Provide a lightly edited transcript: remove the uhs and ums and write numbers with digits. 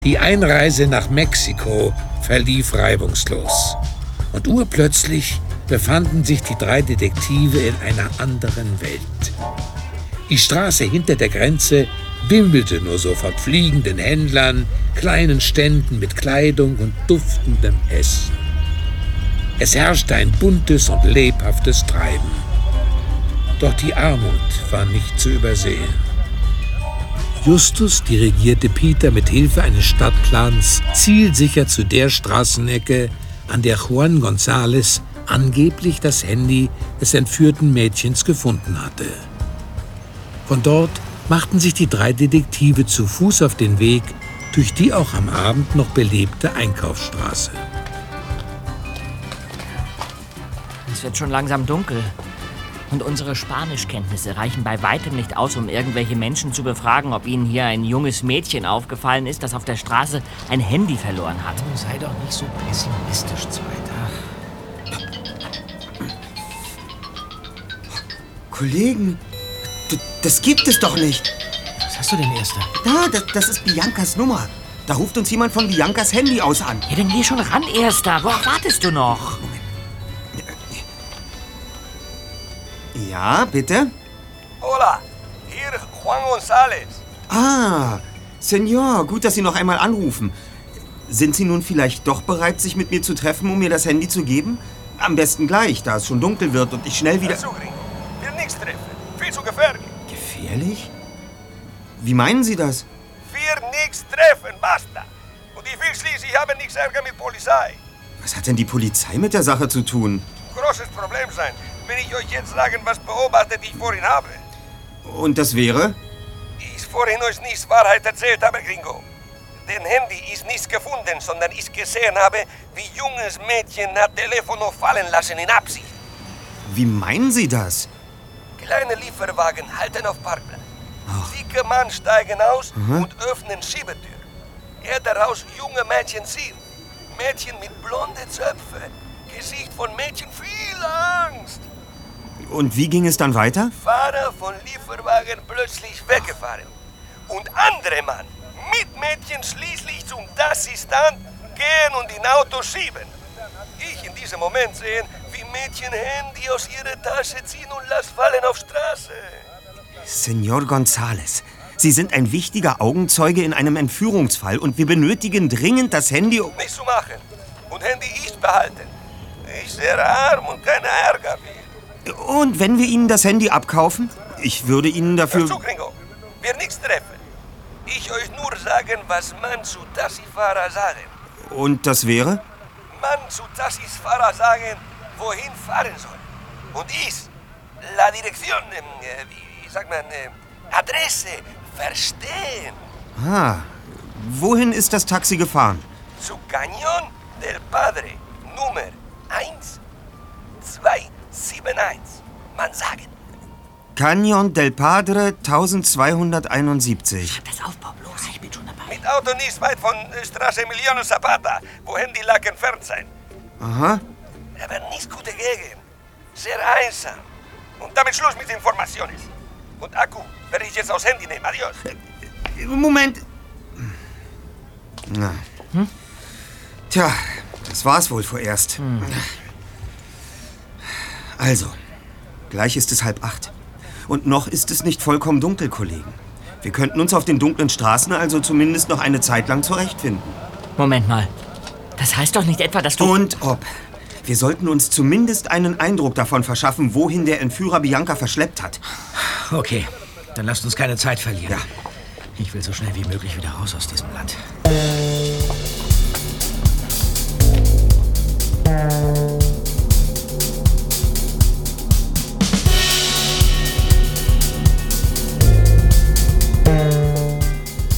Die Einreise nach Mexiko verlief reibungslos. Und urplötzlich befanden sich die 3 Detektive in einer anderen Welt. Die Straße hinter der Grenze wimmelte nur so von fliegenden Händlern, kleinen Ständen mit Kleidung und duftendem Essen. Es herrschte ein buntes und lebhaftes Treiben. Doch die Armut war nicht zu übersehen. Justus dirigierte Peter mit Hilfe eines Stadtplans zielsicher zu der Straßenecke, an der Juan González angeblich das Handy des entführten Mädchens gefunden hatte. Von dort machten sich die 3 Detektive zu Fuß auf den Weg durch die auch am Abend noch belebte Einkaufsstraße. Es wird schon langsam dunkel. Und unsere Spanischkenntnisse reichen bei weitem nicht aus, um irgendwelche Menschen zu befragen, ob ihnen hier ein junges Mädchen aufgefallen ist, das auf der Straße ein Handy verloren hat. Sei doch nicht so pessimistisch, Zweiter. Kollegen, das gibt es doch nicht. Was hast du denn, Erster? Das ist Biancas Nummer. Da ruft uns jemand von Biancas Handy aus an. Ja, dann geh schon ran, Erster. Worauf wartest du noch? Ja, bitte? Hola, hier Juan González. Ah, Senor, gut, dass Sie noch einmal anrufen. Sind Sie nun vielleicht doch bereit, sich mit mir zu treffen, um mir das Handy zu geben? Am besten gleich, da es schon dunkel wird und ich schnell wieder... Also, Gringo, wir nichts treffen. Viel zu gefährlich. Gefährlich? Wie meinen Sie das? Wir nichts treffen, basta. Und ich will schließlich haben nichts Ärger mit Polizei. Was hat denn die Polizei mit der Sache zu tun? Großes Problem sein, wenn ich euch jetzt sagen, was beobachtet ich vorhin habe. Und das wäre? Ich vorhin euch nichts Wahrheit erzählt habe, Gringo. Den Handy ist nichts gefunden, sondern ich gesehen habe, wie junges Mädchen hat Telefono fallen lassen in Absicht. Wie meinen Sie das? Kleine Lieferwagen halten auf Parkplatz. Dicke Mann steigen aus und öffnen Schiebetür. Er daraus junge Mädchen sieht. Mädchen mit blonde Zöpfe. Gesicht von Mädchen viel Angst. Und wie ging es dann weiter? Fahrer von Lieferwagen plötzlich weggefahren. Und andere Mann mit Mädchen schließlich zum Taxi-Stand gehen und in Auto schieben. Ich in diesem Moment sehen, wie Mädchen Handy aus ihrer Tasche ziehen und las fallen auf Straße. Senor González, Sie sind ein wichtiger Augenzeuge in einem Entführungsfall und wir benötigen dringend das Handy... Nichts zu machen. Und Handy ist behalten. Ich sehr arm und keine Ärger will. Und wenn wir Ihnen das Handy abkaufen? Ich würde Ihnen dafür... Hör zu, Gringo. Wir nichts treffen. Ich euch nur sagen, was man zu Taxifahrer sagen. Und das wäre? Man zu Taxifahrer sagen, wohin fahren soll. Und ich, la Direktion, wie sagt man, Adresse, verstehen. Ah, wohin ist das Taxi gefahren? Zu Cañón del Padre, Nummer 1271. Man sagen. Cañón del Padre 1271. Schreib das auf, Pablo. Ich bin schon dabei. Mit Auto nicht weit von Straße Emiliano Zapata, wohin die Lack entfernt sein. Aha. Aber nicht gute Gegend. Sehr einsam. Und damit Schluss mit Informationen. Und Akku werde ich jetzt aufs Handy nehmen. Adios. Moment. Na. Tja, das war's wohl vorerst. Also, gleich ist es 7:30. Und noch ist es nicht vollkommen dunkel, Kollegen. Wir könnten uns auf den dunklen Straßen also zumindest noch eine Zeit lang zurechtfinden. Moment mal. Das heißt doch nicht etwa, dass du... Und ob. Wir sollten uns zumindest einen Eindruck davon verschaffen, wohin der Entführer Bianca verschleppt hat. Okay, dann lasst uns keine Zeit verlieren. Ja. Ich will so schnell wie möglich wieder raus aus diesem Land.